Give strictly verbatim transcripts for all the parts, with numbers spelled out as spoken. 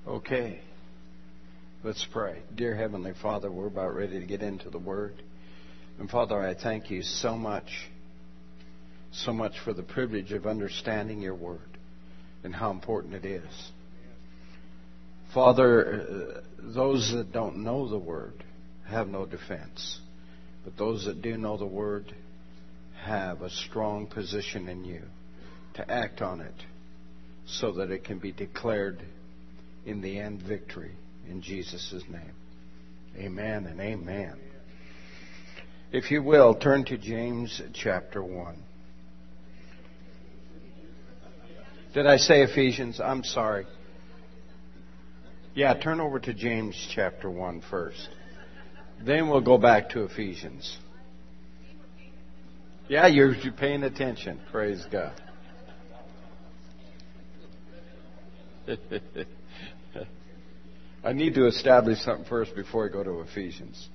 Okay, let's pray. Dear Heavenly Father, we're about ready to get into the Word. And Father, I thank you so much, so much for the privilege of understanding your Word and how important it is. Father, uh, those that don't know the Word have no defense. But those that do know the Word have a strong position in you to act on it so that it can be declared in the end victory. In Jesus' name. Amen and amen. If you will, turn to James chapter one. Did I say Ephesians? I'm sorry. Yeah, turn over to James chapter one first. Then we'll go back to Ephesians. Yeah, you're, you're paying attention. Praise God. I need to establish something first before I go to Ephesians.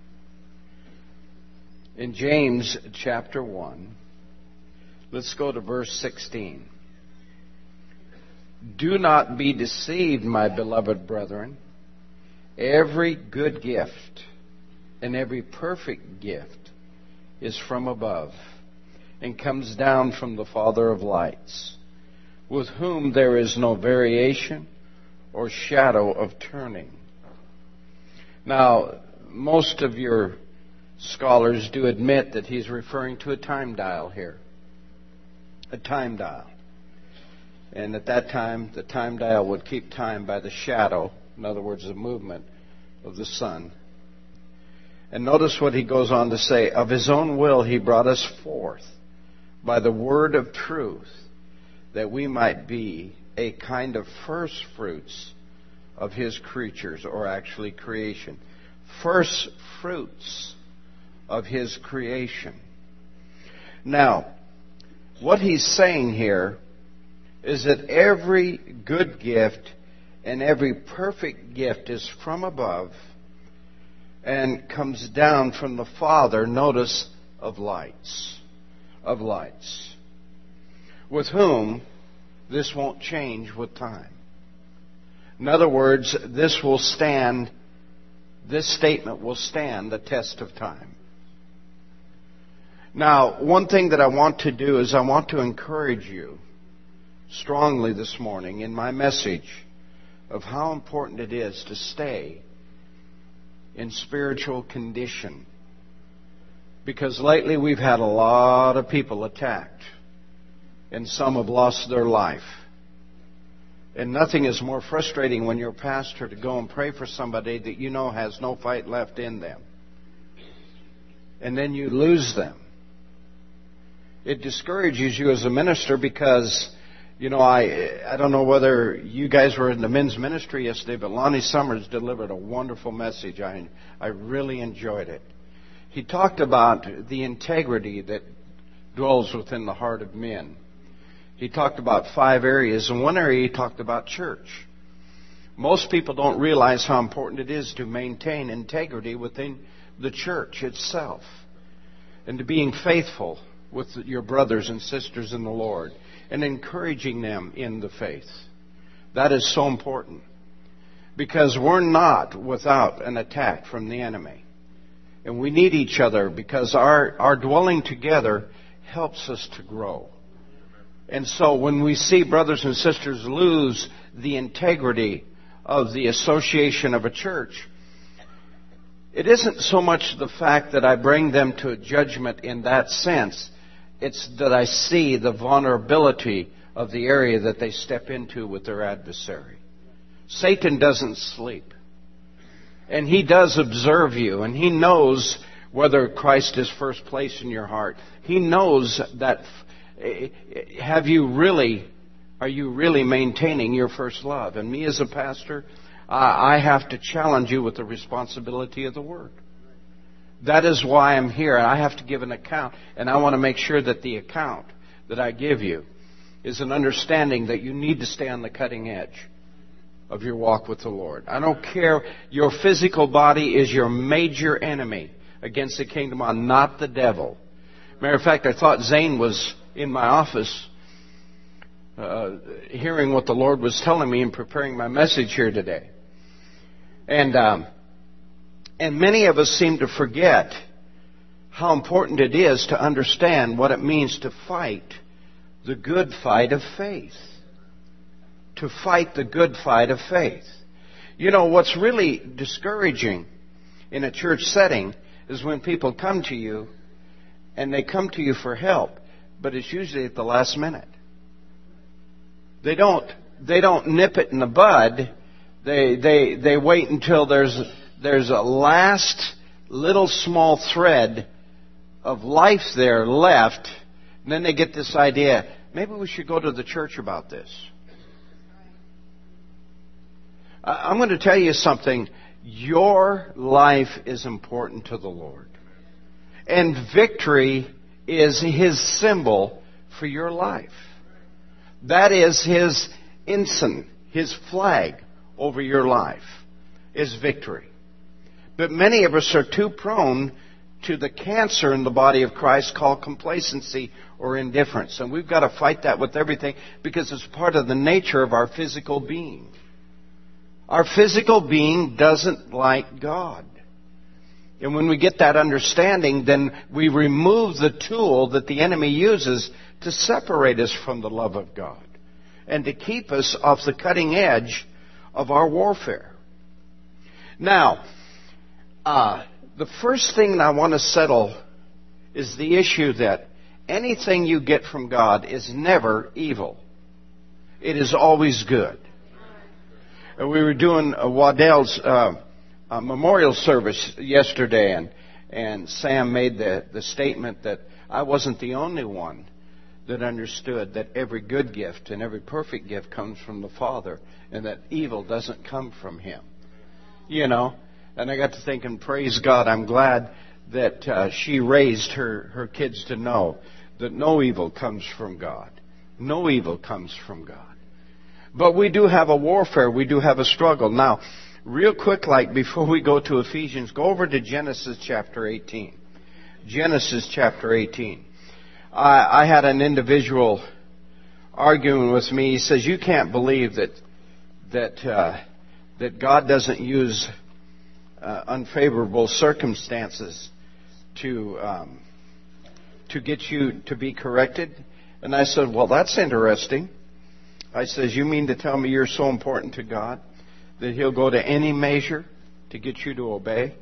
In James chapter one, let's go to verse sixteen. Do not be deceived, my beloved brethren. Every good gift and every perfect gift is from above and comes down from the Father of lights, with whom there is no variation or shadow of turning. Now, most of your scholars do admit that he's referring to a time dial here. A time dial. And at that time, the time dial would keep time by the shadow, in other words, the movement of the sun. And notice what he goes on to say. Of his own will he brought us forth by the word of truth, that we might be a kind of first fruits of his creatures, or actually creation. First fruits of his creation. Now, what he's saying here is that every good gift and every perfect gift is from above and comes down from the Father, notice, of lights. Of lights. With whom this won't change with time. In other words, this will stand, this statement will stand the test of time. Now, one thing that I want to do is I want to encourage you strongly this morning in my message of how important it is to stay in spiritual condition. Because lately we've had a lot of people attacked, and some have lost their life. And nothing is more frustrating when you're a pastor to go and pray for somebody that you know has no fight left in them. And then you lose them. It discourages you as a minister because, you know, I I don't know whether you guys were in the men's ministry yesterday, but Lonnie Summers delivered a wonderful message. I I really enjoyed it. He talked about the integrity that dwells within the heart of men. He talked about five areas, and one area he talked about church. Most people don't realize how important it is to maintain integrity within the church itself, and to being faithful with your brothers and sisters in the Lord, and encouraging them in the faith. That is so important, because we're not without an attack from the enemy. And we need each other, because our, our dwelling together helps us to grow. And so when we see brothers and sisters lose the integrity of the association of a church, it isn't so much the fact that I bring them to a judgment in that sense. It's that I see the vulnerability of the area that they step into with their adversary. Satan doesn't sleep. And he does observe you, and he knows whether Christ is first place in your heart. He knows that, have you really, are you really maintaining your first love? And me as a pastor, I have to challenge you with the responsibility of the Word. That is why I'm here, and I have to give an account, and I want to make sure that the account that I give you is an understanding that you need to stay on the cutting edge of your walk with the Lord. I don't care. Your physical body is your major enemy against the kingdom of God, not the devil. Matter of fact, I thought Zane was in my office uh, hearing what the Lord was telling me and preparing my message here today. And um, and many of us seem to forget how important it is to understand what it means to fight the good fight of faith. To fight the good fight of faith. You know, what's really discouraging in a church setting is when people come to you and they come to you for help, but it's usually at the last minute. They don't they don't nip it in the bud. They they they wait until there's there's a last little small thread of life there left, and then they get this idea, maybe we should go to the church about this. I'm going to tell you something. Your life is important to the Lord. And victory is His symbol for your life. That is His ensign, His flag over your life, is victory. But many of us are too prone to the cancer in the body of Christ called complacency or indifference. And we've got to fight that with everything because it's part of the nature of our physical being. Our physical being doesn't like God. And when we get that understanding, then we remove the tool that the enemy uses to separate us from the love of God and to keep us off the cutting edge of our warfare. Now, uh, the first thing I want to settle is the issue that anything you get from God is never evil. It is always good. We were doing uh, Waddell's uh, uh, memorial service yesterday, and and Sam made the, the statement that I wasn't the only one that understood that every good gift and every perfect gift comes from the Father, and that evil doesn't come from Him. You know, and I got to thinking, praise God, I'm glad that uh, she raised her, her kids to know that no evil comes from God. No evil comes from God. But we do have a warfare. We do have a struggle. Now, real quick, like before we go to Ephesians, go over to Genesis chapter eighteen. Genesis chapter eighteen. I, I had an individual arguing with me. He says, you can't believe that that uh, that God doesn't use uh, unfavorable circumstances to um, to get you to be corrected. And I said, well, that's interesting. I says, you mean to tell me you're so important to God that He'll go to any measure to get you to obey?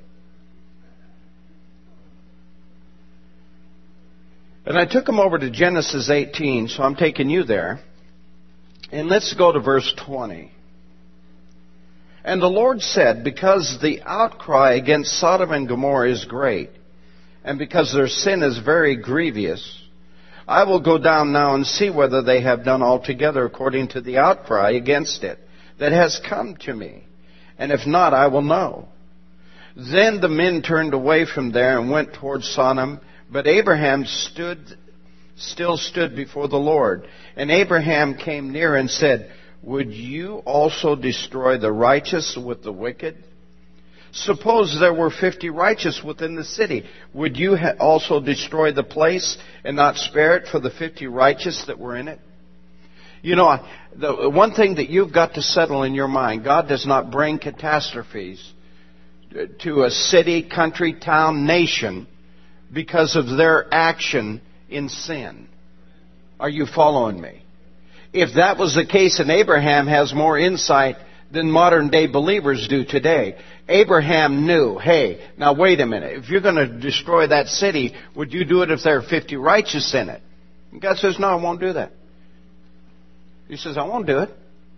And I took him over to Genesis eighteen, so I'm taking you there. And let's go to verse twenty. And the Lord said, because the outcry against Sodom and Gomorrah is great, and because their sin is very grievous, I will go down now and see whether they have done altogether according to the outcry against it that has come to me. And if not, I will know. Then the men turned away from there and went toward Sodom. But Abraham stood, still stood before the Lord. And Abraham came near and said, would you also destroy the righteous with the wicked? Suppose there were fifty righteous within the city. Would you ha- also destroy the place and not spare it for the fifty righteous that were in it? You know, the one thing that you've got to settle in your mind, God does not bring catastrophes to a city, country, town, nation because of their action in sin. Are you following me? If that was the case, and Abraham has more insight than modern day believers do today. Abraham knew, hey, now wait a minute. If you're going to destroy that city, would you do it if there are fifty righteous in it? And God says, no, I won't do that. He says, I won't do it.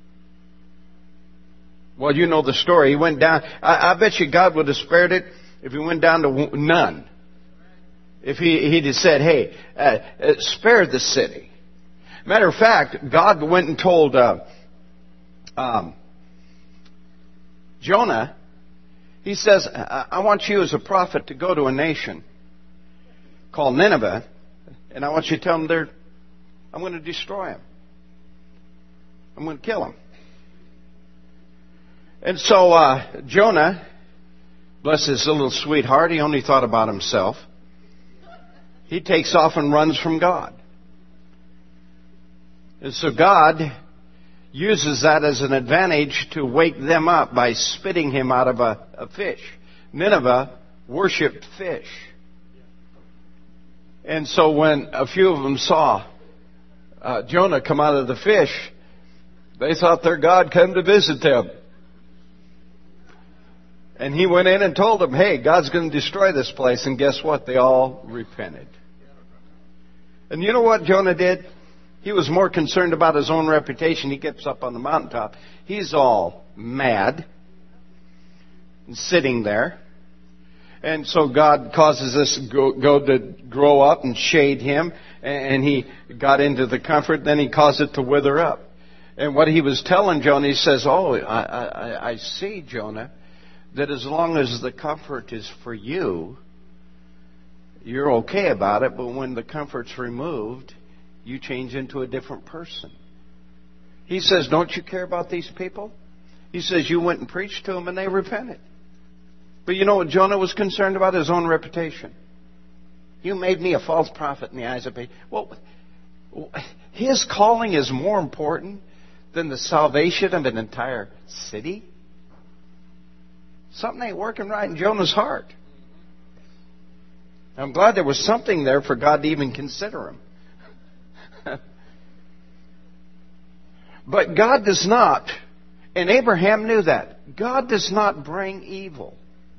Well, you know the story. He went down. I, I bet you God would have spared it if he went down to none. If he, he'd have said, hey, uh, uh, spare the city. Matter of fact, God went and told uh, um, Jonah, he says, I want you as a prophet to go to a nation called Nineveh, and I want you to tell them they're, I'm going to destroy them. I'm going to kill them. And so uh, Jonah, bless his little sweetheart, he only thought about himself. He takes off and runs from God. And so God uses that as an advantage to wake them up by spitting him out of a, a fish. Nineveh worshipped fish. And so when a few of them saw uh, Jonah come out of the fish, they thought their God came to visit them. And he went in and told them, hey, God's going to destroy this place. And guess what? They all repented. And you know what Jonah did? He was more concerned about his own reputation. He gets up on the mountaintop. He's all mad and sitting there. And so God causes this goad to grow up and shade him. And he got into the comfort. Then he caused it to wither up. And what he was telling Jonah, he says, oh, I, I, I see, Jonah, that as long as the comfort is for you, you're okay about it. But when the comfort's removed, you change into a different person. He says, don't you care about these people? He says, you went and preached to them and they repented. But you know what Jonah was concerned about? His own reputation. You made me a false prophet in the eyes of people. Well, his calling is more important than the salvation of an entire city. Something ain't working right in Jonah's heart. I'm glad there was something there for God to even consider him. But God does not, and Abraham knew that, God does not bring evil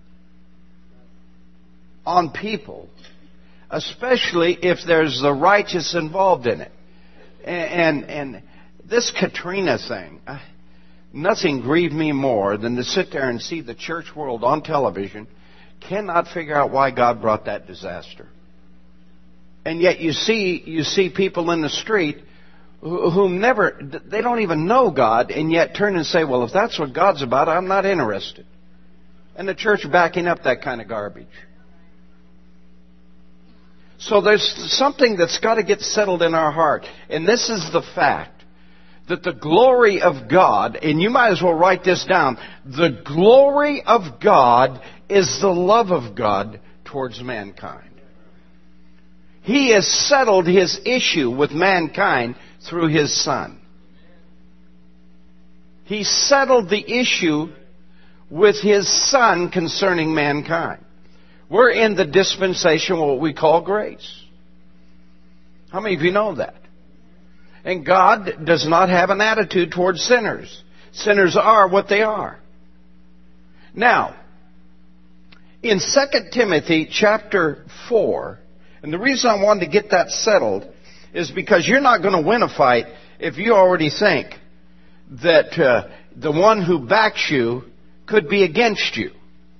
on people, especially if there's the righteous involved in it. And, and, and this Katrina thing, nothing grieved me more than to sit there and see the church world on television cannot figure out why God brought that disaster. And yet you see, you see people in the street who, who never, they don't even know God, and yet turn and say, well, if that's what God's about, I'm not interested. And the church backing up that kind of garbage. So there's something that's got to get settled in our heart. And this is the fact that the glory of God, and you might as well write this down, the glory of God is the love of God towards mankind. He has settled His issue with mankind through His Son. He settled the issue with His Son concerning mankind. We're in the dispensation of what we call grace. How many of you know that? And God does not have an attitude towards sinners. Sinners are what they are. Now, in Second Timothy chapter four, and the reason I wanted to get that settled is because you're not going to win a fight if you already think that uh, the one who backs you could be against you.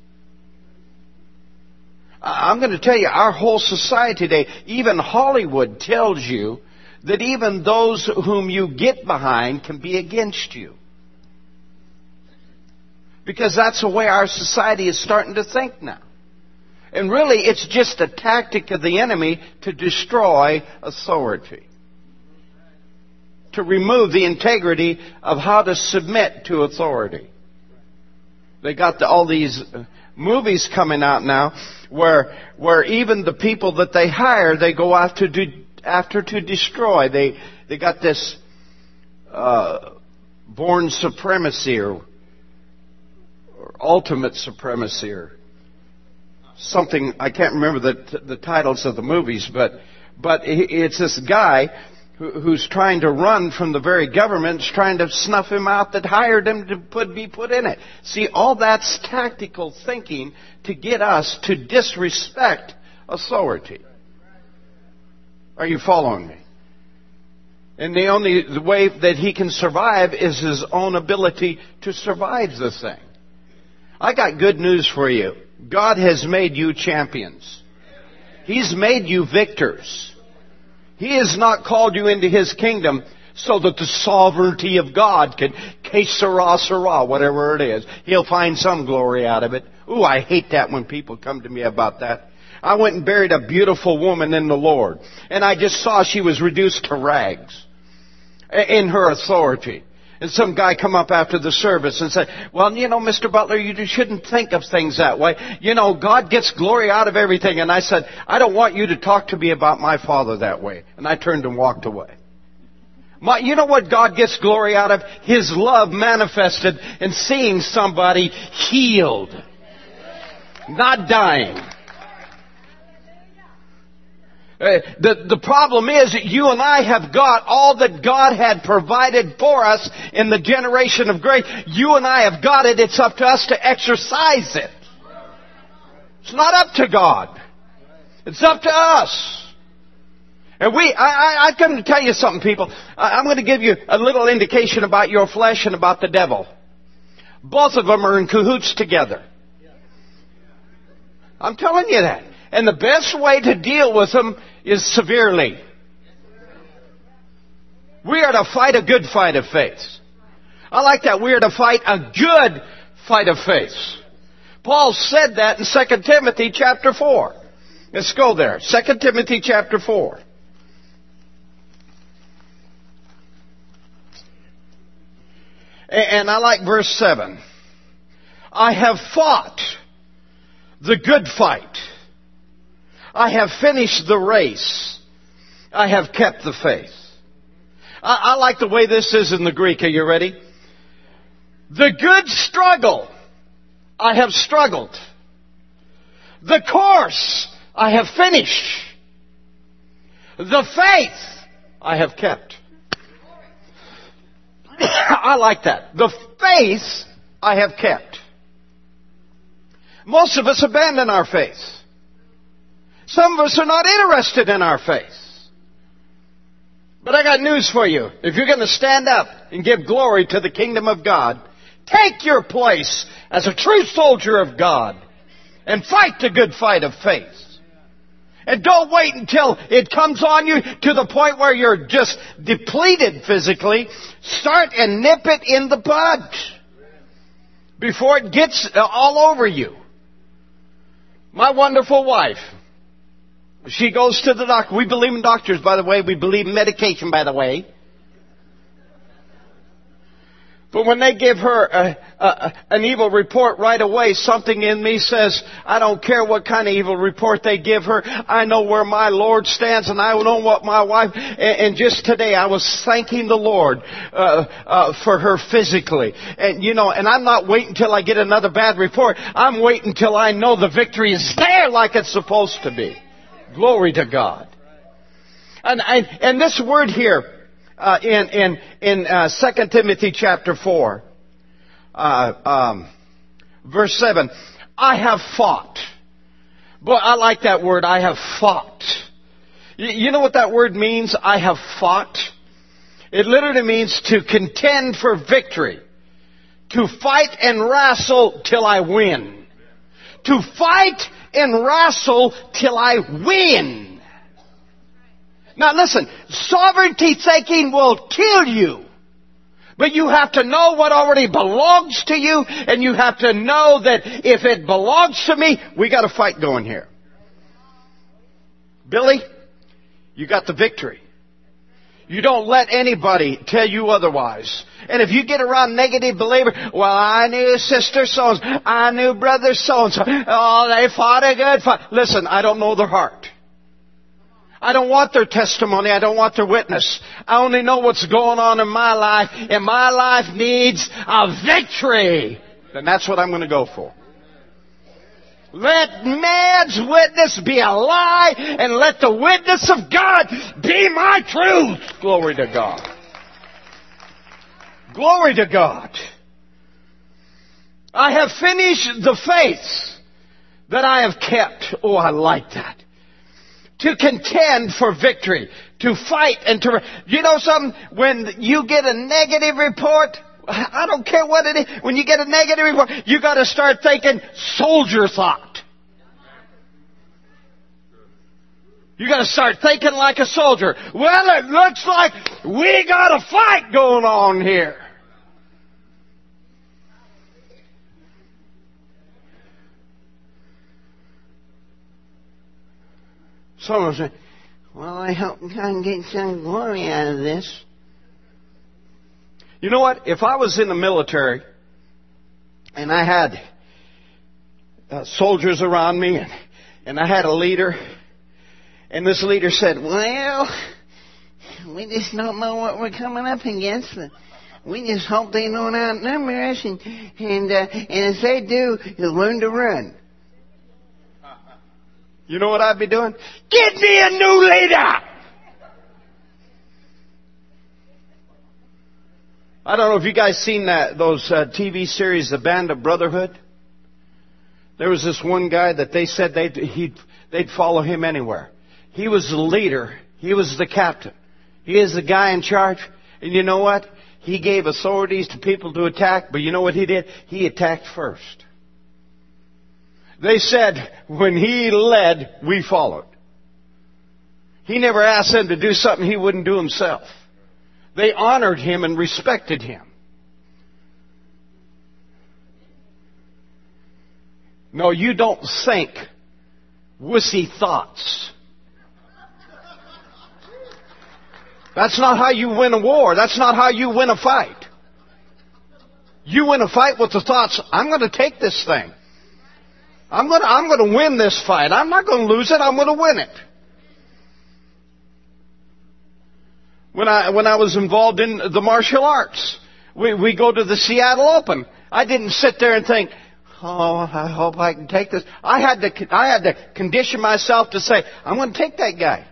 I'm going to tell you, our whole society today, even Hollywood tells you that even those whom you get behind can be against you. Because that's the way our society is starting to think now. And really, it's just a tactic of the enemy to destroy authority. To remove the integrity of how to submit to authority. They got the, all these movies coming out now where where even the people that they hire, they go after to, after to destroy. They they got this uh, born supremacy or, or ultimate supremacy or something. I can't remember the the titles of the movies, but but it's this guy who, who's trying to run from the very government, trying to snuff him out that hired him to put, be put in it. See, all that's tactical thinking to get us to disrespect authority. Are you following me? And the only the way that he can survive is his own ability to survive the thing. I got good news for you. God has made you champions. He's made you victors. He has not called you into His kingdom so that the sovereignty of God can, que sera, sera, whatever it is. He'll find some glory out of it. Ooh, I hate that when people come to me about that. I went and buried a beautiful woman in the Lord, and I just saw she was reduced to rags in her authority. And some guy come up after the service and said, well, you know, Mister Butler, you shouldn't think of things that way. You know, God gets glory out of everything. And I said, I don't want you to talk to me about my Father that way. And I turned and walked away. My, you know what God gets glory out of? His love manifested in seeing somebody healed. Not dying. Uh, the, the problem is that you and I have got all that God had provided for us in the generation of grace. You and I have got it. It's up to us to exercise it. It's not up to God. It's up to us. And we, I, I, I come to tell you something, people. I, I'm going to give you a little indication about your flesh and about the devil. Both of them are in cahoots together. I'm telling you that. And the best way to deal with them is severely. We are to fight a good fight of faith. I like that. We are to fight a good fight of faith. Paul said that in Second Timothy chapter four. Let's go there. Second Timothy chapter four. And I like verse seven. I have fought the good fight. I have finished the race. I have kept the faith. I, I like the way this is in the Greek. Are you ready? The good struggle. I have struggled. The course I have finished. The faith I have kept. I like that. The faith I have kept. Most of us abandon our faith. Some of us are not interested in our faith. But I got news for you. If you're going to stand up and give glory to the kingdom of God, take your place as a true soldier of God and fight the good fight of faith. And don't wait until it comes on you to the point where you're just depleted physically. Start and nip it in the bud before it gets all over you. My wonderful wife, she goes to the doctor. We believe in doctors, by the way. We believe in medication, by the way. But when they give her a, a, an evil report right away, something in me says, I don't care what kind of evil report they give her. I know where my Lord stands, and I know what my wife... And, and just today I was thanking the Lord uh, uh, for her physically. And, you know, and I'm not waiting until I get another bad report. I'm waiting until I know the victory is there like it's supposed to be. Glory to God. And, and, and this word here, Uh, in in in uh, Second Timothy chapter four, uh, um, verse seven, I have fought. Boy, I like that word. I have fought. You, you know what that word means? I have fought. It literally means to contend for victory, to fight and wrestle till I win, to fight and wrestle till I win. Now listen, sovereignty thinking will kill you. But you have to know what already belongs to you, and you have to know that if it belongs to me, we got a fight going here. Billy, you got the victory. You don't let anybody tell you otherwise. And if you get around negative believers, well, I knew sister so-and-so, I knew brother so-and-so, oh, they fought a good fight. Listen, I don't know their heart. I don't want their testimony. I don't want their witness. I only know what's going on in my life, and my life needs a victory. And that's what I'm going to go for. Let man's witness be a lie, and let the witness of God be my truth. Glory to God. Glory to God. I have finished the faith that I have kept. Oh, I like that. To contend for victory. To fight and to... You know something? When you get a negative report, I don't care what it is. When you get a negative report, you got to start thinking soldier thought. You got to start thinking like a soldier. Well, it looks like we got a fight going on here. Someone say, well, I hope God can get some glory out of this. You know what? If I was in the military and I had uh, soldiers around me and, and I had a leader, and this leader said, well, we just don't know what we're coming up against. We just hope they don't outnumber us, and and, uh, and if they do, you'll learn to run. You know what I'd be doing? Get me a new leader! I don't know if you guys seen that those uh, T V series, The Band of Brotherhood. There was this one guy that they said they'd, he'd, they'd follow him anywhere. He was the leader. He was the captain. He is the guy in charge. And you know what? He gave authorities to people to attack, but you know what he did? He attacked first. They said, when he led, we followed. He never asked them to do something he wouldn't do himself. They honored him and respected him. No, you don't think wussy thoughts. That's not how you win a war. That's not how you win a fight. You win a fight with the thoughts, I'm going to take this thing. I'm going to, I'm going to win this fight. I'm not going to lose it. I'm going to win it. When I, when I was involved in the martial arts, we, we go to the Seattle Open. I didn't sit there and think, oh, I hope I can take this. I had to, I had to condition myself to say, I'm going to take that guy.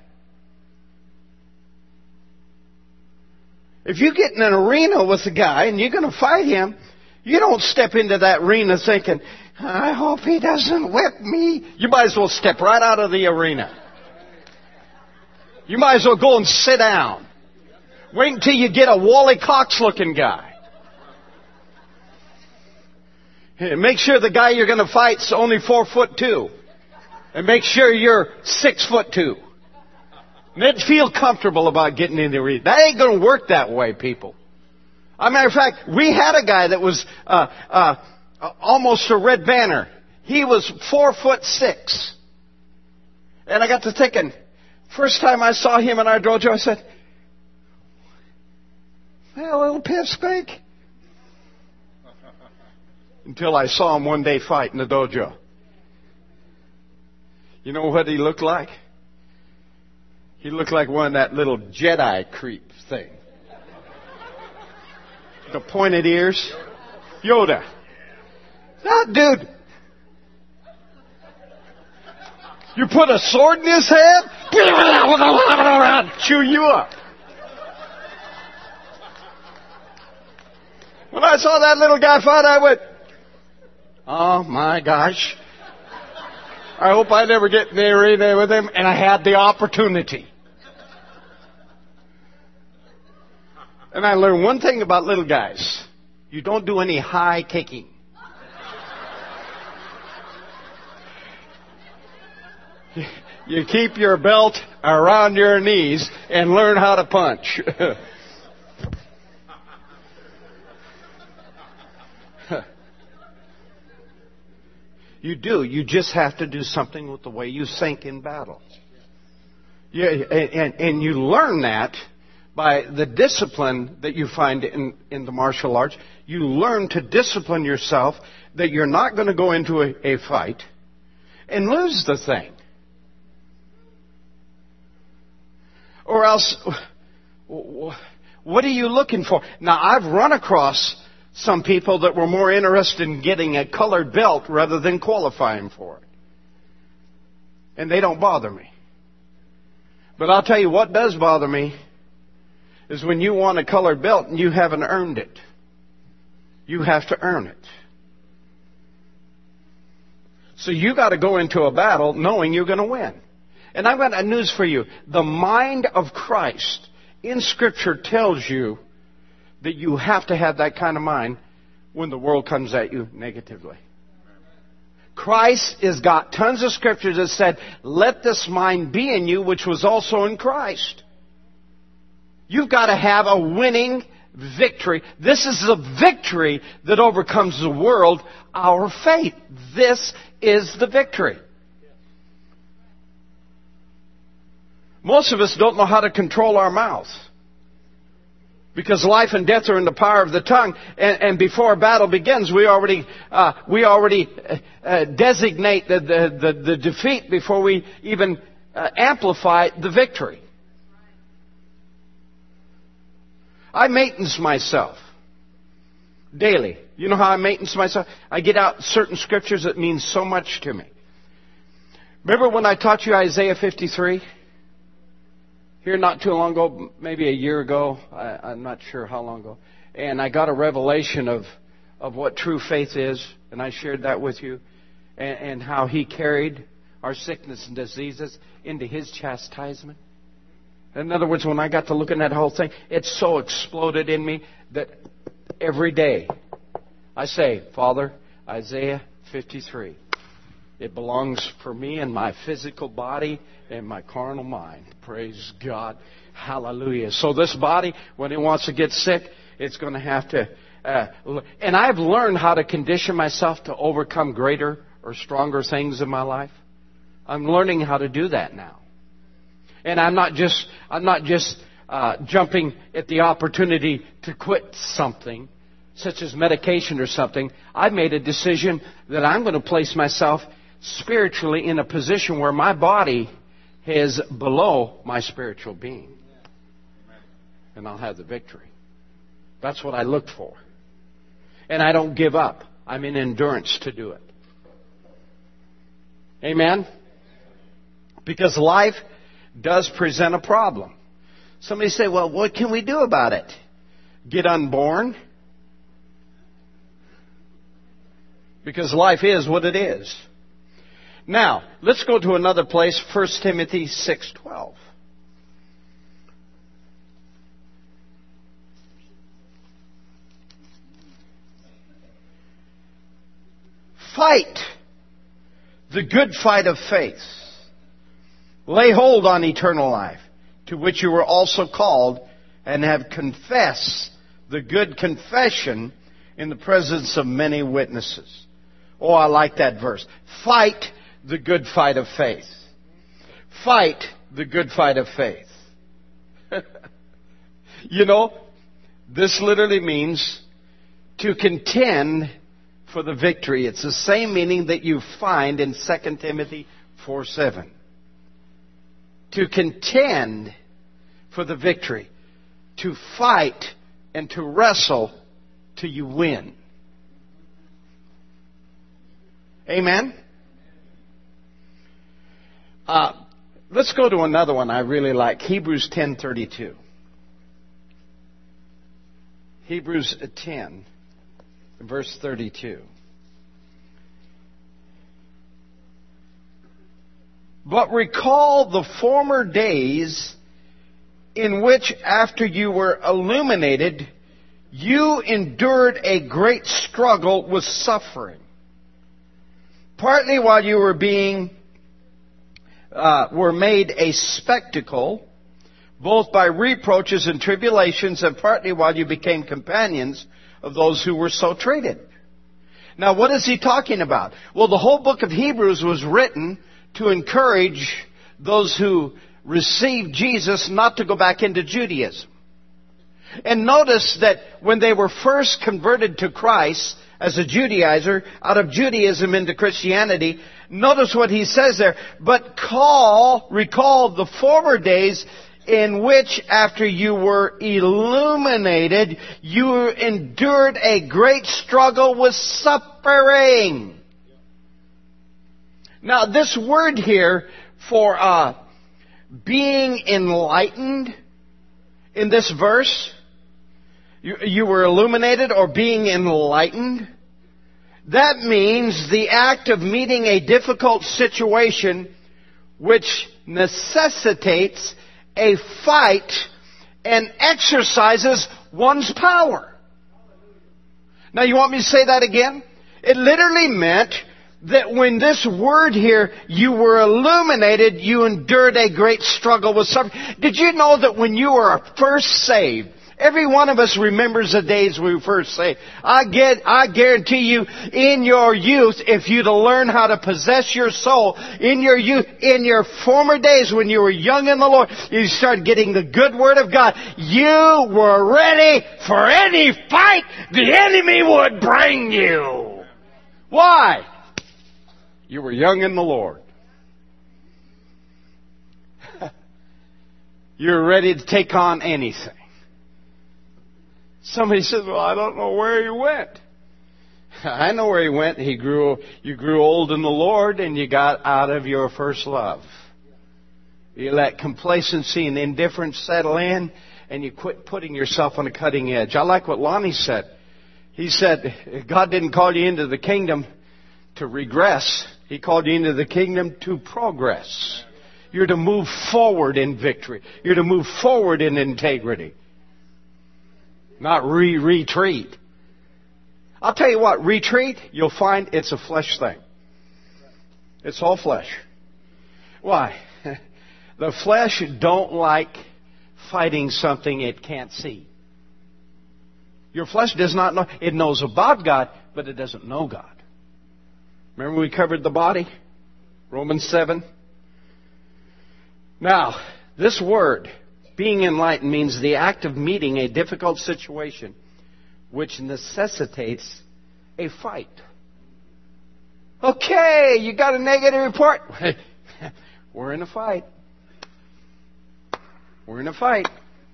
If you get in an arena with a guy and you're going to fight him, you don't step into that arena thinking, I hope he doesn't whip me. You might as well step right out of the arena. You might as well go and sit down. Wait until you get a Wally Cox looking guy. Make sure the guy you're going to fight's only four foot two. And make sure you're six foot two. And then feel comfortable about getting in the arena. That ain't going to work that way, people. As a matter of fact, we had a guy that was uh, uh, almost a Red Banner. He was four foot six. And I got to thinking, first time I saw him in our dojo, I said, well, little pipsqueak. Until I saw him one day fight in the dojo. You know what he looked like? He looked like one of that little Jedi creep thing. The pointed ears. Yoda. Ah, dude. You put a sword in his head? Chew you up. When I saw that little guy fight, I went, oh my gosh. I hope I never get in the arena with him. And I had the opportunity. And I learned one thing about little guys. You don't do any high kicking. You keep your belt around your knees and learn how to punch. You do. You just have to do something with the way you think in battle. Yeah, and, and you learn that by the discipline that you find in, in the martial arts. You learn to discipline yourself that you're not going to go into a, a fight and lose the thing. Or else, what are you looking for? Now, I've run across some people that were more interested in getting a colored belt rather than qualifying for it. And they don't bother me. But I'll tell you what does bother me is when you want a colored belt and you haven't earned it. You have to earn it. So you got to go into a battle knowing you're going to win. And I've got news for you. The mind of Christ in Scripture tells you that you have to have that kind of mind when the world comes at you negatively. Christ has got tons of scriptures that said, let this mind be in you, which was also in Christ. You've got to have a winning victory. This is the victory that overcomes the world, our faith. This is the victory. Most of us don't know how to control our mouth. Because life and death are in the power of the tongue, and, and before a battle begins, we already uh, we already uh, uh, designate the, the, the, the defeat before we even uh, amplify the victory. I maintenance myself daily. You know how I maintenance myself? I get out certain scriptures that mean so much to me. Remember when I taught you Isaiah fifty-three? Here not too long ago, maybe a year ago. I, I'm not sure how long ago. And I got a revelation of, of what true faith is. And I shared that with you. And, and how He carried our sickness and diseases into His chastisement. In other words, when I got to looking at that whole thing, it so exploded in me that every day I say, Father, Isaiah fifty-three. It belongs for me and my physical body and my carnal mind. Praise God. Hallelujah. So this body, when it wants to get sick, it's going to have to... Uh, and I've learned how to condition myself to overcome greater or stronger things in my life. I'm learning how to do that now. And I'm not just, I'm not just uh, jumping at the opportunity to quit something, such as medication or something. I've made a decision that I'm going to place myself spiritually in a position where my body is below my spiritual being. And I'll have the victory. That's what I look for. And I don't give up. I'm in endurance to do it. Amen? Because life does present a problem. Somebody say, well, what can we do about it? Get unborn? Because life is what it is. Now, let's go to another place, First Timothy six twelve. Fight the good fight of faith. Lay hold on eternal life, to which you were also called, and have confessed the good confession in the presence of many witnesses. Oh, I like that verse. Fight the good fight of faith. Fight the good fight of faith. You know, this literally means to contend for the victory. It's the same meaning that you find in Second Timothy four seven. To contend for the victory. To fight and to wrestle till you win. Amen? Uh, let's go to another one I really like. Hebrews ten thirty-two. Hebrews ten, verse thirty-two. But recall the former days in which, after you were illuminated, you endured a great struggle with suffering. Partly while you were being, uh, were made a spectacle, both by reproaches and tribulations, and partly while you became companions of those who were so treated. Now, what is he talking about? Well, the whole book of Hebrews was written to encourage those who received Jesus not to go back into Judaism. And notice that when they were first converted to Christ as a Judaizer, out of Judaism into Christianity, notice what he says there. But call, recall the former days in which, after you were illuminated, you endured a great struggle with suffering. Now, this word here for uh, being enlightened in this verse, you, you were illuminated or being enlightened, that means the act of meeting a difficult situation which necessitates a fight and exercises one's power. Now, you want me to say that again? It literally meant that when this word here, you were illuminated, you endured a great struggle with suffering. Did you know that when you were first saved, every one of us remembers the days we were first saved. I get, I guarantee you, in your youth, if you'd learn how to possess your soul, in your youth, in your former days when you were young in the Lord, you started getting the good Word of God, you were ready for any fight the enemy would bring you. Why? You were young in the Lord. You were ready to take on anything. Somebody says, well, I don't know where he went. I know where he went. He grew, you grew old in the Lord and you got out of your first love. You let complacency and indifference settle in and you quit putting yourself on a cutting edge. I like what Lonnie said. He said, God didn't call you into the kingdom to regress. He called you into the kingdom to progress. You're to move forward in victory. You're to move forward in integrity. Not re-retreat. I'll tell you what, retreat, you'll find it's a flesh thing. It's all flesh. Why? The flesh don't like fighting something it can't see. Your flesh does not know. It knows about God, but it doesn't know God. Remember we covered the body? Romans seven. Now, this word, being enlightened, means the act of meeting a difficult situation which necessitates a fight. Okay, you got a negative report. We're in a fight. We're in a fight.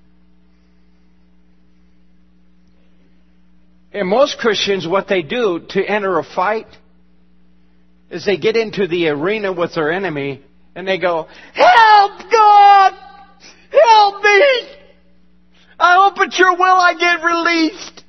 And most Christians, what they do to enter a fight is they get into the arena with their enemy and they go, help, God! Help me! I hope it's your will I get released.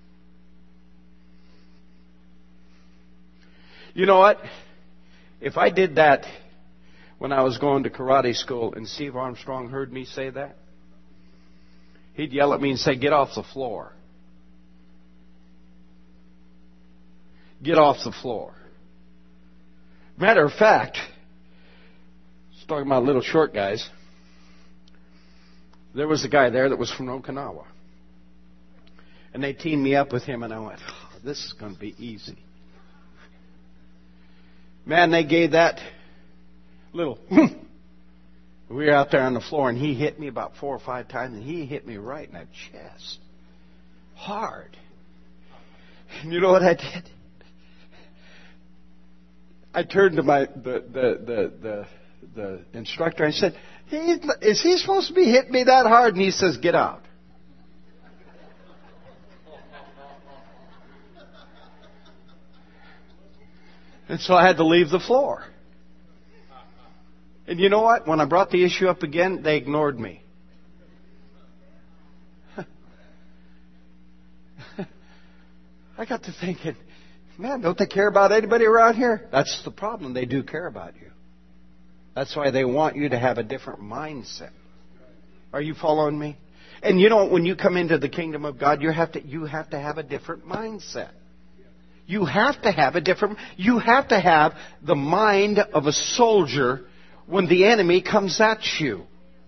You know what? If I did that when I was going to karate school and Steve Armstrong heard me say that, he'd yell at me and say, get off the floor. Get off the floor. Matter of fact, I was talking about little short guys. There was a guy there that was from Okinawa. And they teamed me up with him and I went, oh, this is going to be easy. Man, they gave that little... We were out there on the floor and he hit me about four or five times and he hit me right in the chest. Hard. And you know what I did? I turned to my the the the the, the instructor and I said, he, is he supposed to be hitting me that hard? And he says, get out. And so I had to leave the floor. And you know what? When I brought the issue up again, they ignored me. I got to thinking, man, don't they care about anybody around here? That's the problem. They do care about you. That's why they want you to have a different mindset. Are you following me? And you know, when you come into the kingdom of God, you have to, you have to have a different mindset. You have to have a different, you have to have the mind of a soldier when the enemy comes at you.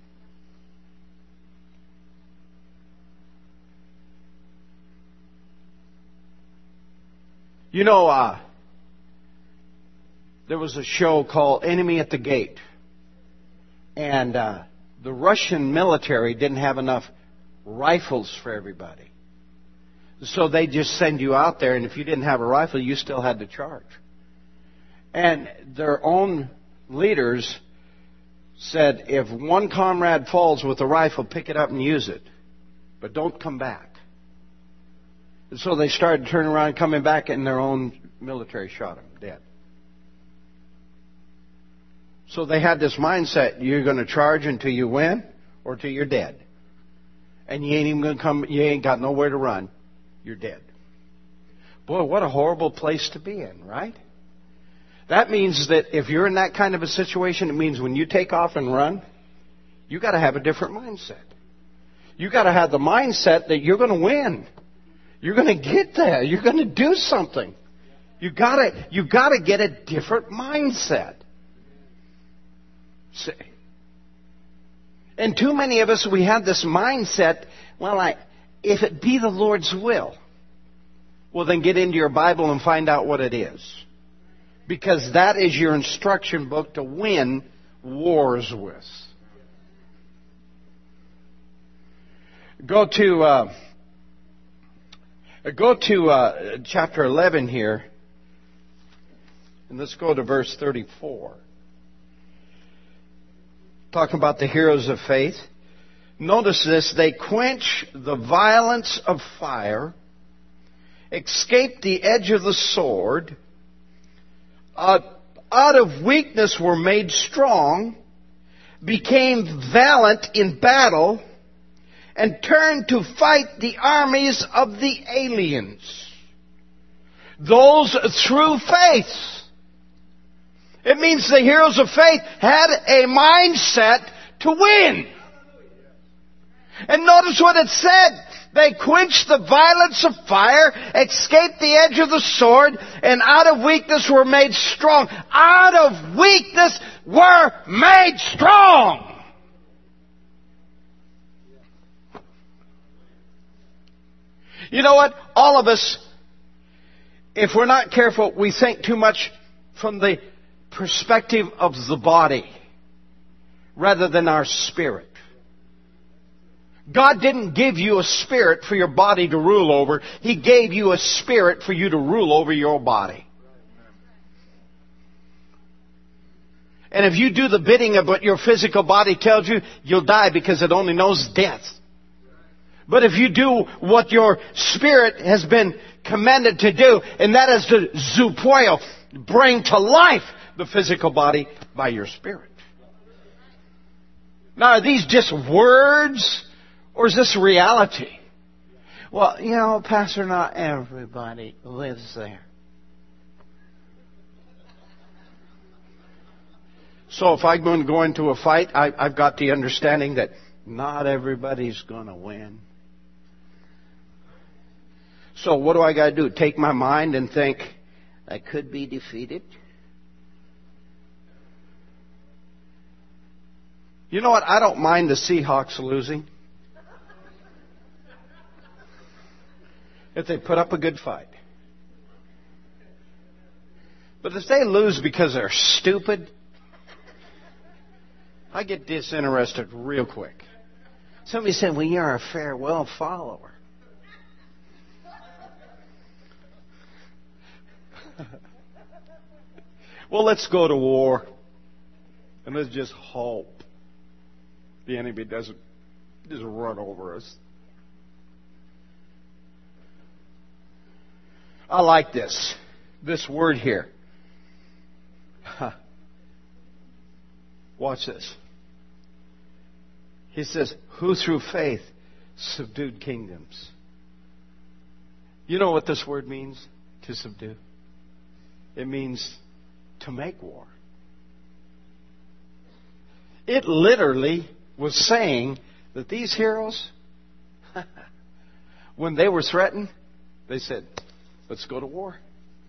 You know, uh, there was a show called Enemy at the Gate. And uh, the Russian military didn't have enough rifles for everybody. So they just send you out there, and if you didn't have a rifle, you still had to charge. And their own leaders said, if one comrade falls with a rifle, pick it up and use it. But don't come back. And so they started turning around and coming back, and their own military shot them dead. So they had this mindset, you're going to charge until you win or till you're dead. And you ain't even going to come, you ain't got nowhere to run. You're dead. Boy, what a horrible place to be in, right? That means that if you're in that kind of a situation, it means when you take off and run, you got to have a different mindset. You got to have the mindset that you're going to win. You're going to get there. You're going to do something. You got to, you got to get a different mindset. See? And too many of us, we have this mindset, well, I, if it be the Lord's will, well, then get into your Bible and find out what it is. Because that is your instruction book to win wars with. Go to uh, go to uh, chapter eleven here, and let's go to verse thirty-four. Talking about the heroes of faith. Notice this, they quench the violence of fire, escape the edge of the sword, uh, out of weakness were made strong, became valiant in battle, and turned to fight the armies of the aliens. Those through faith. It means the heroes of faith had a mindset to win. And notice what it said. They quenched the violence of fire, escaped the edge of the sword, and out of weakness were made strong. Out of weakness were made strong. You know what? All of us, if we're not careful, we think too much from the perspective of the body rather than our spirit. God didn't give you a spirit for your body to rule over. He gave you a spirit for you to rule over your body. And if you do the bidding of what your physical body tells you, you'll die because it only knows death. But if you do what your spirit has been commanded to do, and that is to zoopoio, bring to life the physical body by your spirit. Now, are these just words, or is this reality? Well, you know, Pastor, not everybody lives there. So if I'm going to go into a fight, I, I've got the understanding that not everybody's going to win. So what do I got to do? Take my mind and think, I could be defeated. You know what? I don't mind the Seahawks losing. If they put up a good fight. But if they lose because they're stupid, I get disinterested real quick. Somebody said, well, you're a farewell follower. Well, let's go to war. And let's just hope the enemy doesn't just run over us. I like this. This word here. Watch this. He says, who through faith subdued kingdoms. You know what this word means, to subdue? It means to make war. It literally was saying that these heroes, when they were threatened, they said, let's go to war.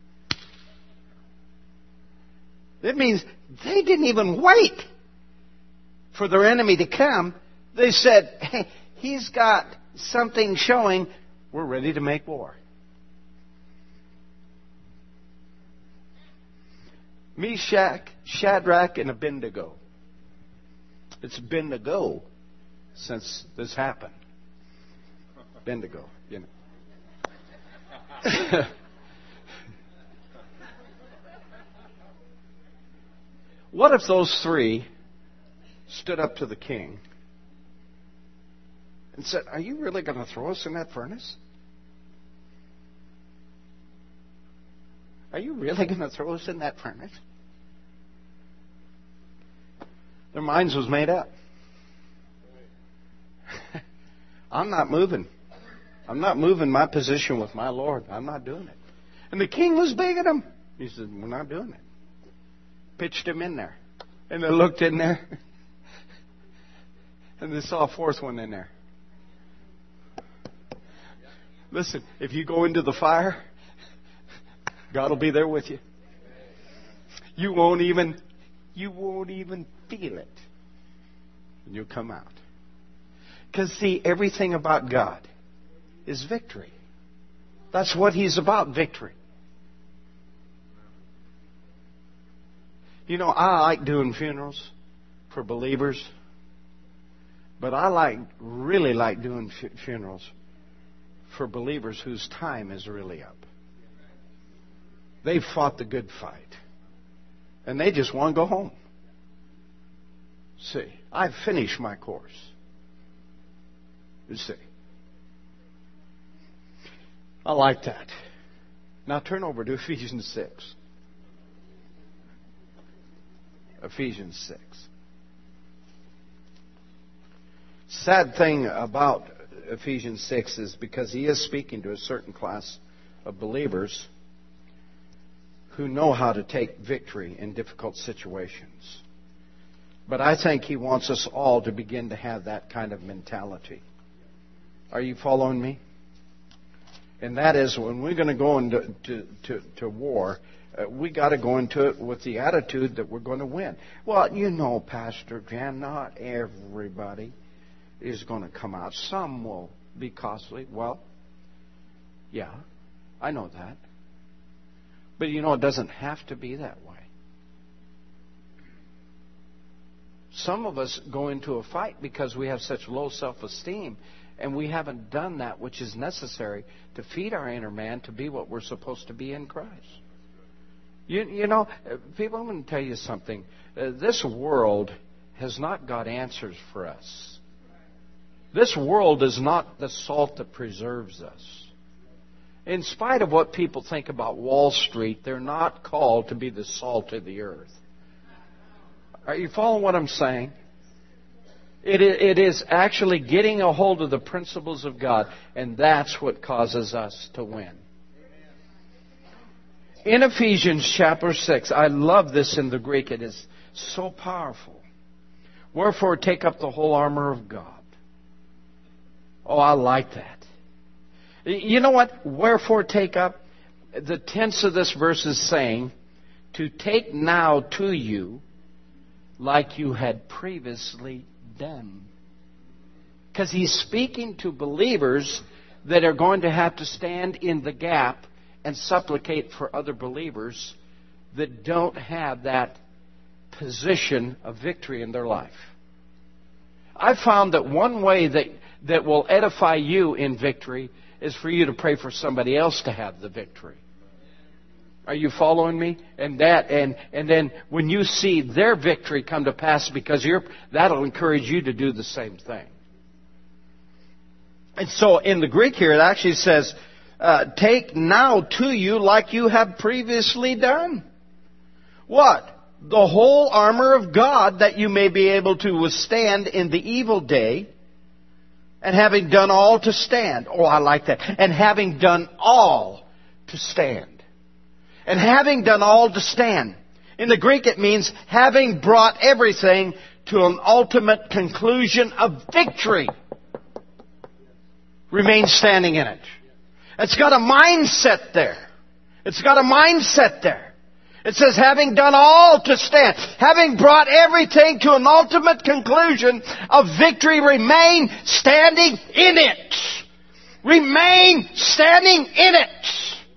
It means they didn't even wait for their enemy to come. They said, hey, he's got something showing we're ready to make war. Meshach, Shadrach, and Abednego. It's been to go since this happened. Abednego, you know. What if those three stood up to the king and said, are you really going to throw us in that furnace? Are you really going to throw us in that furnace? Their minds was made up. I'm not moving. I'm not moving my position with my Lord. I'm not doing it. And the king was begging them. He said, we're not doing it. Pitched him in there. And they looked in there. And they saw a fourth one in there. Listen, if you go into the fire, God will be there with you. You won't even, you won't even feel it. And you'll come out. Because see, everything about God is victory. That's what He's about, victory. You know, I like doing funerals for believers. But I like, really like doing fu- funerals for believers whose time is really up. They've fought the good fight. And they just want to go home. See, I've finished my course. You see. I like that. Now turn over to Ephesians six. Ephesians six. Sad thing about Ephesians six is because he is speaking to a certain class of believers who know how to take victory in difficult situations. But I think he wants us all to begin to have that kind of mentality. Are you following me? And that is, when we're going to go into to, to, to war, uh, we got to go into it with the attitude that we're going to win. Well, you know, Pastor Jan, not everybody is going to come out. Some will be costly. Well, yeah, I know that. But you know, it doesn't have to be that way. Some of us go into a fight because we have such low self-esteem, and we haven't done that which is necessary to feed our inner man to be what we're supposed to be in Christ. You, you know, people, I'm going to tell you something. Uh, this world has not got answers for us. This world is not the salt that preserves us. In spite of what people think about Wall Street, they're not called to be the salt of the earth. Are you following what I'm saying? It, it is actually getting a hold of the principles of God, and that's what causes us to win. In Ephesians chapter six, I love this in the Greek. It is so powerful. Wherefore, take up the whole armor of God. Oh, I like that. You know what? Wherefore take up? The tense of this verse is saying, to take now to you like you had previously done. Because he's speaking to believers that are going to have to stand in the gap and supplicate for other believers that don't have that position of victory in their life. I found that one way that, that will edify you in victory is for you to pray for somebody else to have the victory. Are you following me? And that, and and then when you see their victory come to pass, because you're, that'll encourage you to do the same thing. And so in the Greek here, it actually says, uh, "Take now to you like you have previously done." What? The whole armor of God, that you may be able to withstand in the evil day. And having done all to stand. Oh, I like that. And having done all to stand. And having done all to stand. In the Greek it means having brought everything to an ultimate conclusion of victory. Remain standing in it. It's got a mindset there. It's got a mindset there. It says, having done all to stand, having brought everything to an ultimate conclusion of victory, remain standing in it. Remain standing in it.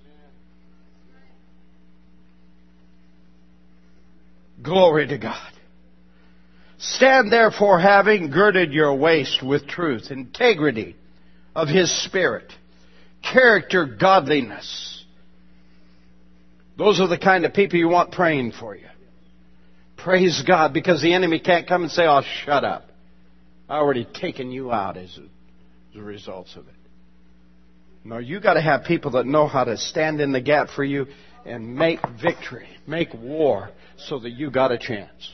Glory to God. Stand therefore, having girded your waist with truth, integrity of His Spirit, character, godliness. Those are the kind of people you want praying for you. Praise God, because the enemy can't come and say, "Oh, shut up. I already taken you out as a, as a result of it." No, you got to have people that know how to stand in the gap for you and make victory, make war, so that you got a chance.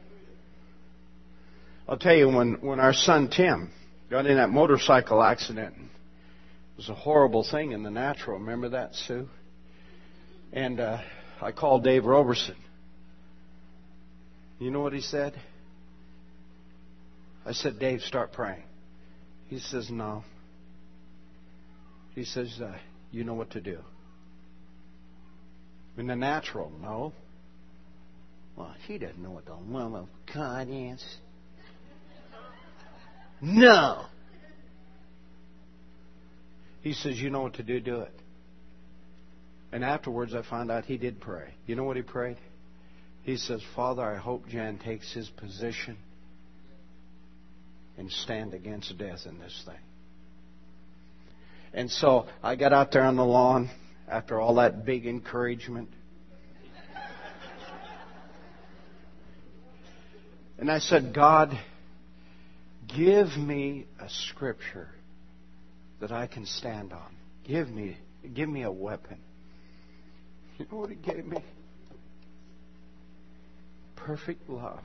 I'll tell you, when, when our son Tim got in that motorcycle accident, it was a horrible thing in the natural. Remember that, Sue? And uh, I called Dave Roberson. You know what he said? I said, "Dave, start praying." He says, "No." He says, uh, "You know what to do." In the natural, no. Well, he doesn't know what the love of God is. No. He says, "You know what to do, do it." And afterwards, I found out he did pray. You know what he prayed? He says, "Father, I hope Jan takes his position and stand against death in this thing." And so I got out there on the lawn after all that big encouragement. And I said, "God, give me a scripture that I can stand on. Give me, give me a weapon. You know what He gave me? Perfect love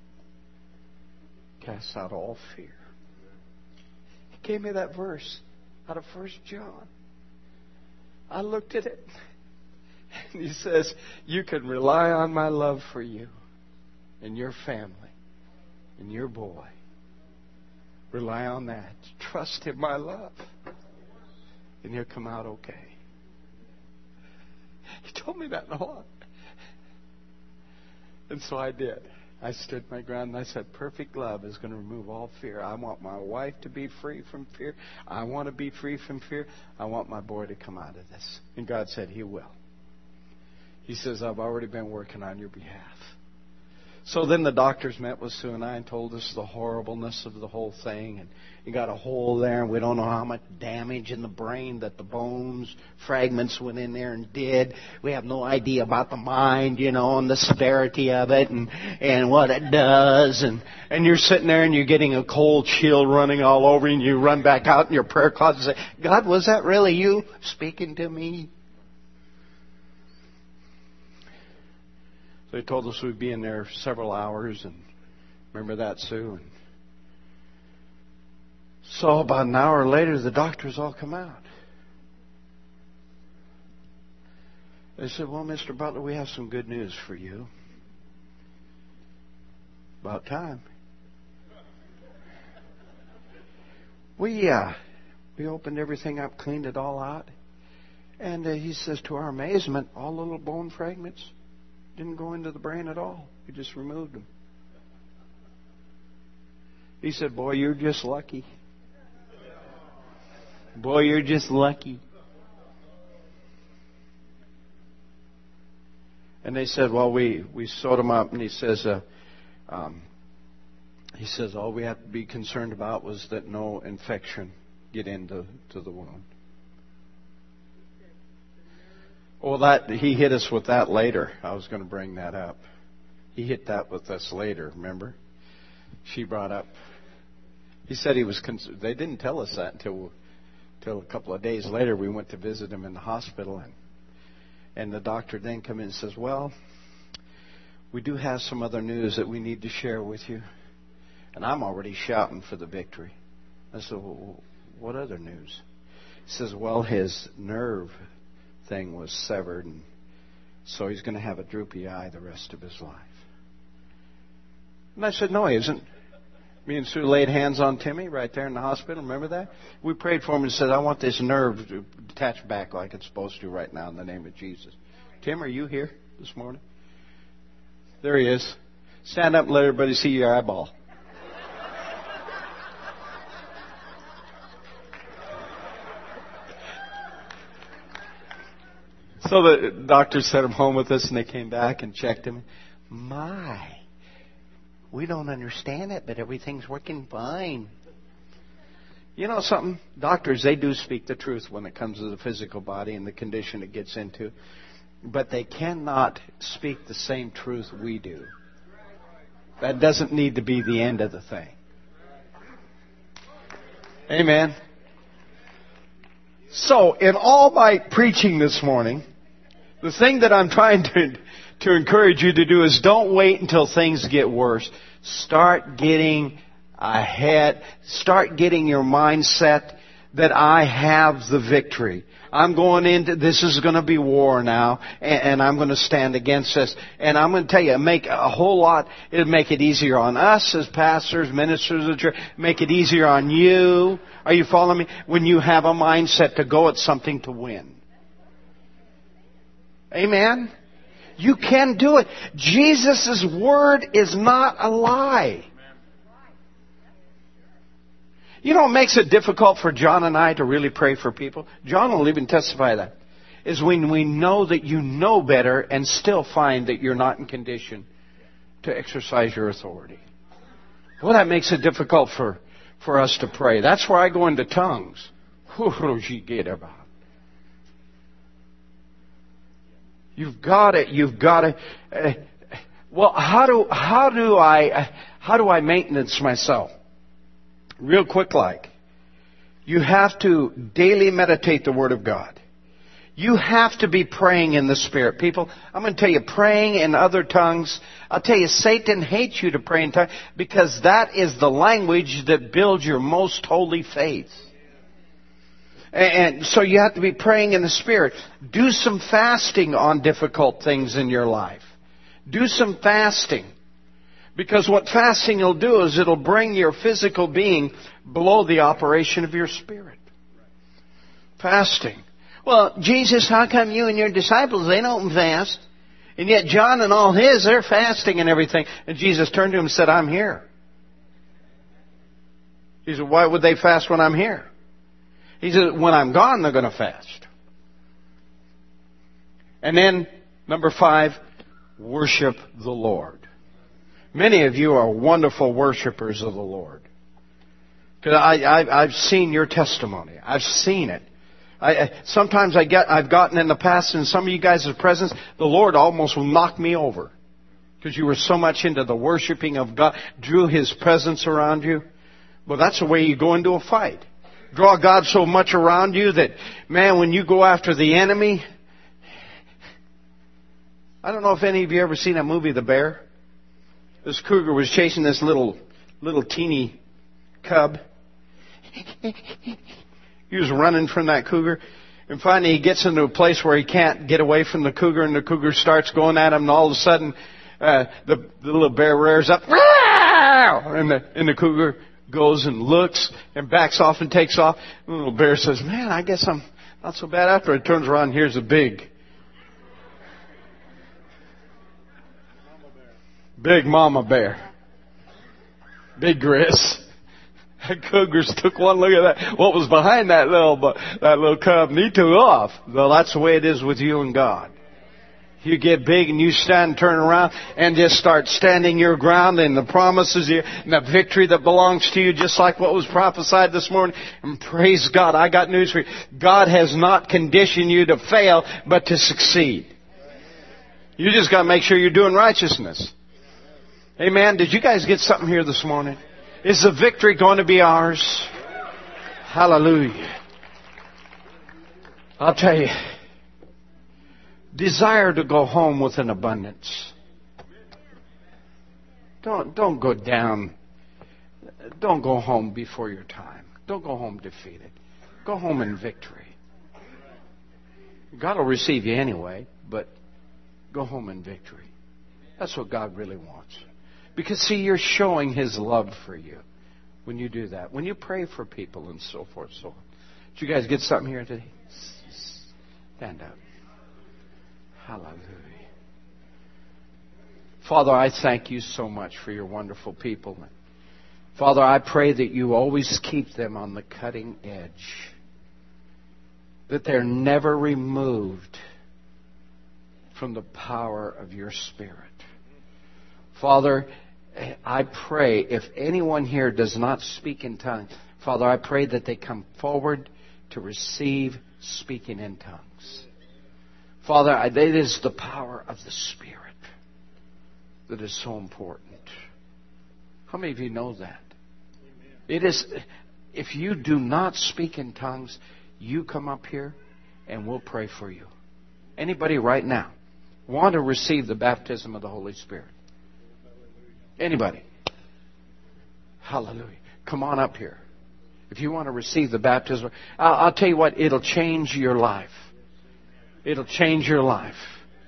casts out all fear. He gave me that verse out of First John. I looked at it, and He says, you can rely on my love for you and your family and your boy. Rely on that. Trust in my love, and you'll come out okay. He told me that in a lot. And so I did. I stood my ground and I said, perfect love is going to remove all fear. I want my wife to be free from fear. I want to be free from fear. I want my boy to come out of this. And God said He will. He says, I've already been working on your behalf. So then the doctors met with Sue and I and told us the horribleness of the whole thing. And you got a hole there, and we don't know how much damage in the brain that the bones, fragments went in there and did. We have no idea about the mind, you know, and the severity of it and, and what it does. And, and you're sitting there and you're getting a cold chill running all over you, and you run back out in your prayer closet and say, God, was that really you speaking to me? They told us we'd be in there several hours, and remember that, Sue? And so about an hour later, the doctors all come out. They said, well, Mister Butler, we have some good news for you. About time. We, uh, we opened everything up, cleaned it all out, and uh, he says, to our amazement, all the little bone fragments didn't go into the brain at all. We just removed them. He said, boy, you're just lucky. Boy, you're just lucky. And they said, well, we, we sewed him up. And he says, uh, um, he says, all we have to be concerned about was that no infection get into to the wound. Well, that he hit us with that later. I was going to bring that up. He hit that with us later, remember? She brought up. He said he was concerned. They didn't tell us that until, until a couple of days later. We went to visit him in the hospital, and and the doctor then came in and says, well, we do have some other news that we need to share with you. And I'm already shouting for the victory. I said, well, what other news? He says, well, his nerve thing was severed, and so he's going to have a droopy eye the rest of his life. And I said, no, he isn't. Me and Sue laid hands on Timmy right there in the hospital. Remember that? We prayed for him and said, I want this nerve to detach back like it's supposed to right now in the name of Jesus. Tim, are you here this morning? There he is. Stand up and let everybody see your eyeball. So the doctor sent him home with us, and they came back and checked him. My, we don't understand it, but everything's working fine. You know something? Doctors, they do speak the truth when it comes to the physical body and the condition it gets into. But they cannot speak the same truth we do. That doesn't need to be the end of the thing. Amen. So, in all my preaching this morning, the thing that I'm trying to, to encourage you to do is don't wait until things get worse. Start getting ahead. Start getting your mindset that I have the victory. I'm going into, this is going to be war now, and, and I'm going to stand against this. And I'm going to tell you, make a whole lot, it'll make it easier on us as pastors, ministers of the church, make it easier on you. Are you following me? When you have a mindset to go at something to win. Amen? You can do it. Jesus' word is not a lie. You know what makes it difficult for John and I to really pray for people? John will even testify that. Is when we know that you know better and still find that you're not in condition to exercise your authority. Well, that makes it difficult for, for us to pray. That's where I go into tongues. You've got it. You've got to. Uh, well, how do how do I uh, how do I maintenance myself? Real quick, like You have to daily meditate the Word of God. You have to be praying in the Spirit. People, I'm going to tell you, praying in other tongues, I'll tell you, Satan hates you to pray in tongues because that is the language that builds your most holy faith. And so you have to be praying in the Spirit. Do some fasting on difficult things in your life. Do some fasting. Because what fasting will do is it'll bring your physical being below the operation of your spirit. Fasting. Well, Jesus, how come you and your disciples, they don't fast? And yet John and all his, they're fasting and everything. And Jesus turned to him and said, I'm here. He said, why would they fast when I'm here? He said, when I'm gone, they're going to fast. And then, number five, worship the Lord. Many of you are wonderful worshipers of the Lord. Because I, I, I've seen your testimony. I've seen it. I, I, sometimes I get, I've gotten in the past in some of you guys' presence, the Lord almost will knock me over. Because you were so much into the worshiping of God, drew His presence around you. Well, that's the way you go into a fight. Draw God so much around you that, man, when you go after the enemy... I don't know if any of you ever seen that movie, The Bear. This cougar was chasing this little, little teeny cub. He was running from that cougar. And finally he gets into a place where he can't get away from the cougar, and the cougar starts going at him, and all of a sudden uh, the, the little bear rears up. And the, and the cougar goes and looks and backs off and takes off. And the little bear says, man, I guess I'm not so bad after. It turns around, here's a big... Big mama bear. Big Gris. The cougars took one look at that. What was behind that little that little cub, and he took off. Well, that's the way it is with you and God. You get big and you stand and turn around and just start standing your ground in the promises and the victory that belongs to you, just like what was prophesied this morning. And praise God, I got news for you. God has not conditioned you to fail, but to succeed. You just got to make sure you're doing righteousness. Amen. Did you guys get something here this morning? Is the victory going to be ours? Hallelujah. I'll tell you, desire to go home with an abundance. Don't, don't go down. Don't go home before your time. Don't go home defeated. Go home in victory. God will receive you anyway, but go home in victory. That's what God really wants. Because, see, you're showing His love for you when you do that. When you pray for people and so forth, so on. Did you guys get something here today? Stand up. Hallelujah. Father, I thank you so much for your wonderful people. Father, I pray that you always keep them on the cutting edge. That they're never removed from the power of your Spirit. Father, I pray if anyone here does not speak in tongues, Father, I pray that they come forward to receive speaking in tongues. Father, it is the power of the Spirit that is so important. How many of you know that? It is, if you do not speak in tongues, you come up here and we'll pray for you. Anybody right now want to receive the baptism of the Holy Spirit? Anybody? Hallelujah. Come on up here. If you want to receive the baptism, I'll, I'll tell you what, it'll change your life. It'll change your life.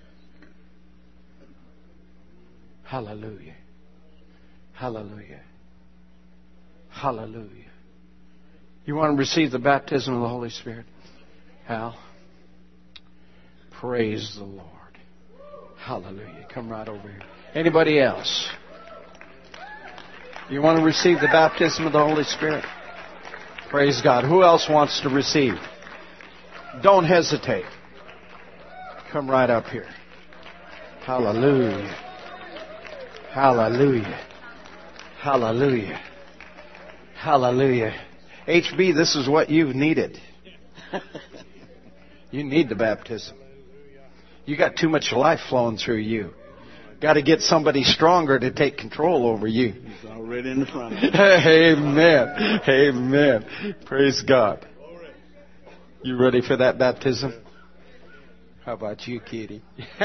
Hallelujah. Hallelujah. Hallelujah. You want to receive the baptism of the Holy Spirit? Hal? Praise the Lord. Hallelujah. Come right over here. Anybody else? You want to receive the baptism of the Holy Spirit? Praise God. Who else wants to receive? Don't hesitate. Come right up here. Hallelujah. Hallelujah. Hallelujah. Hallelujah. H B, this is what you've needed. You need the baptism. You got too much life flowing through you. got to get somebody stronger to take control over you. He's already in the front of you. Amen. Amen. Praise God. You ready for that baptism? How about you, Kitty?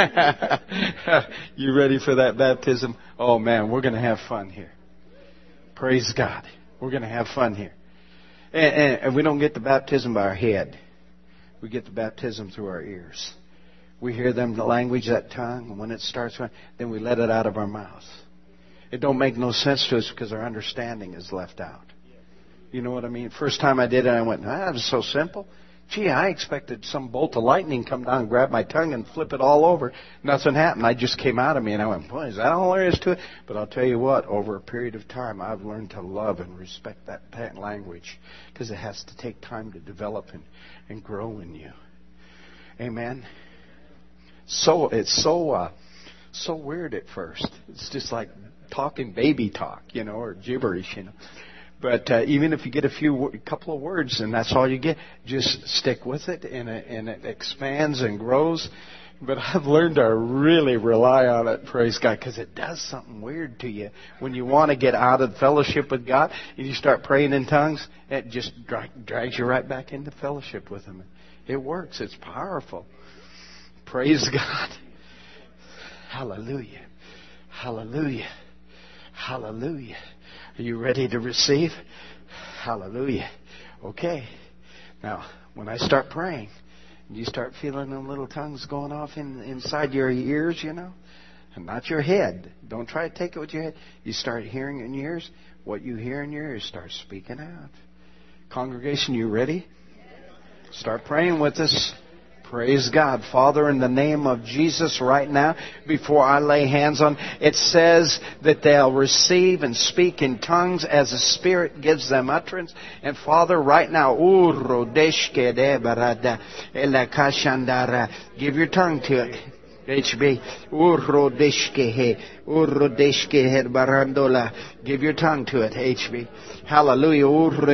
You ready for that baptism? Oh, man, we're going to have fun here. Praise God. We're going to have fun here. And, and, and we don't get the baptism by our head. We get the baptism through our ears. We hear them, the language, that tongue, and when it starts, then we let it out of our mouth. It don't make no sense to us because our understanding is left out. You know what I mean? First time I did it, I went, ah, that was so simple. Gee, I expected some bolt of lightning come down and grab my tongue and flip it all over. Nothing happened. I just came out of me, and I went, boy, is that all there is to it? But I'll tell you what, over a period of time, I've learned to love and respect that language because it has to take time to develop and, and grow in you. Amen? So it's so uh, so weird at first. It's just like talking baby talk, you know, or gibberish, you know. But uh, even if you get a few, a couple of words, and that's all you get, just stick with it, and it, and it expands and grows. But I've learned to really rely on it, praise God, because it does something weird to you. When you want to get out of fellowship with God, and you start praying in tongues, it just dra- drags you right back into fellowship with Him. It works. It's powerful. Praise God. Hallelujah. Hallelujah. Hallelujah. Are you ready to receive? Hallelujah. Okay. Now, when I start praying, you start feeling them little tongues going off in, inside your ears, you know, and not your head. Don't try to take it with your head. You start hearing in your ears. What you hear in your ears, start speaking out. Congregation, you ready? Start praying with us. Praise God. Father, in the name of Jesus right now, before I lay hands on, it says that they'll receive and speak in tongues as the Spirit gives them utterance. And Father, right now, give your tongue to it. H B. Give your tongue to it, H B. Hallelujah.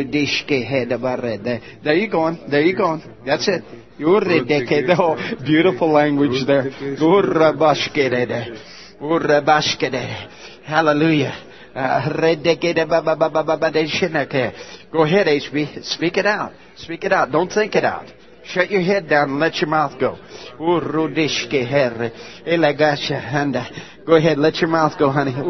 There you going. There you going. That's it. Oh, beautiful language there. Hallelujah. Go ahead, H B. Speak it out. Speak it out. Don't think it out. Shut your head down and let your mouth go. Go ahead, let your mouth go, honey.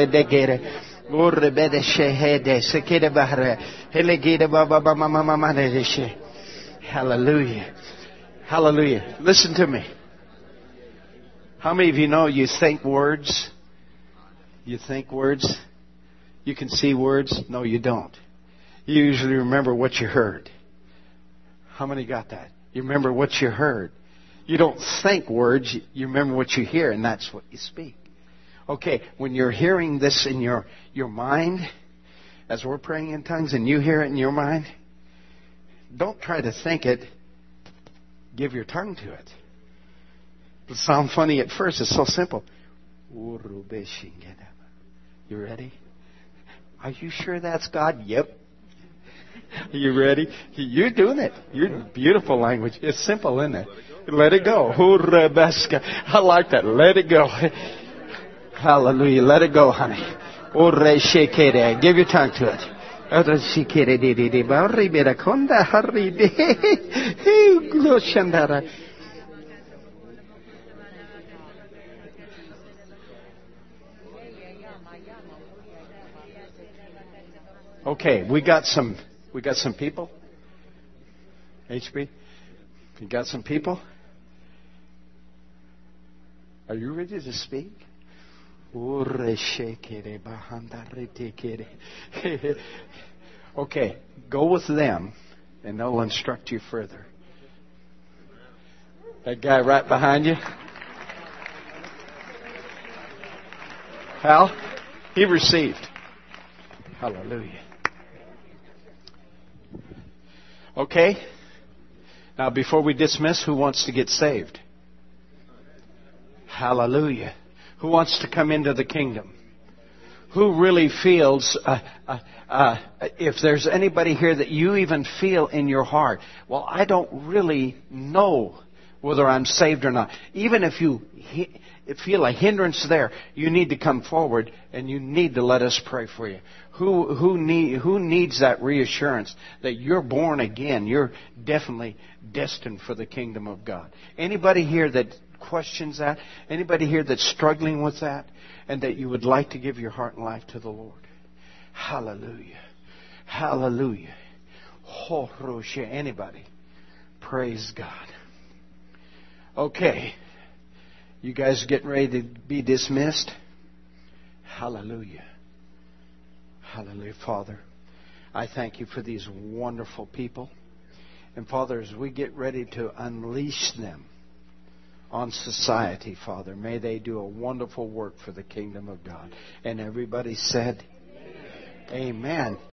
Hallelujah. Hallelujah. Listen to me. How many of you know you think words? You think words? You can see words? No, you don't. You usually remember what you heard. How many got that? You remember what you heard. You don't think words. You remember what you hear, and that's what you speak. Okay, when you're hearing this in your, your mind, as we're praying in tongues, and you hear it in your mind, don't try to think it. Give your tongue to it. It'll sound funny at first. It's so simple. You ready? Are you sure that's God? Yep. Are you ready? You're doing it. You're beautiful language. It's simple, isn't it? Let it go. I like that. Let it go. Hallelujah. Let it go, honey. Give your tongue to it. Okay, we got some we got some people. H B, you got some people? Are you ready to speak? Okay, go with them, and they'll instruct you further. That guy right behind you. Hal, he received. Hallelujah. Okay. Now, before we dismiss, who wants to get saved? Hallelujah. Who wants to come into the kingdom? Who really feels, uh, uh, uh, if there's anybody here that you even feel in your heart, well, I don't really know whether I'm saved or not. Even if you feel a hindrance there, you need to come forward and you need to let us pray for you. Who who need who needs that reassurance that you're born again? You're definitely destined for the kingdom of God. Anybody here that questions that? Anybody here that's struggling with that and that you would like to give your heart and life to the Lord? Hallelujah. Hallelujah. Anybody? Praise God. Okay. You guys getting ready to be dismissed? Hallelujah. Hallelujah. Father, I thank you for these wonderful people. And Father, as we get ready to unleash them on society, Father, may they do a wonderful work for the kingdom of God. And everybody said, Amen. Amen.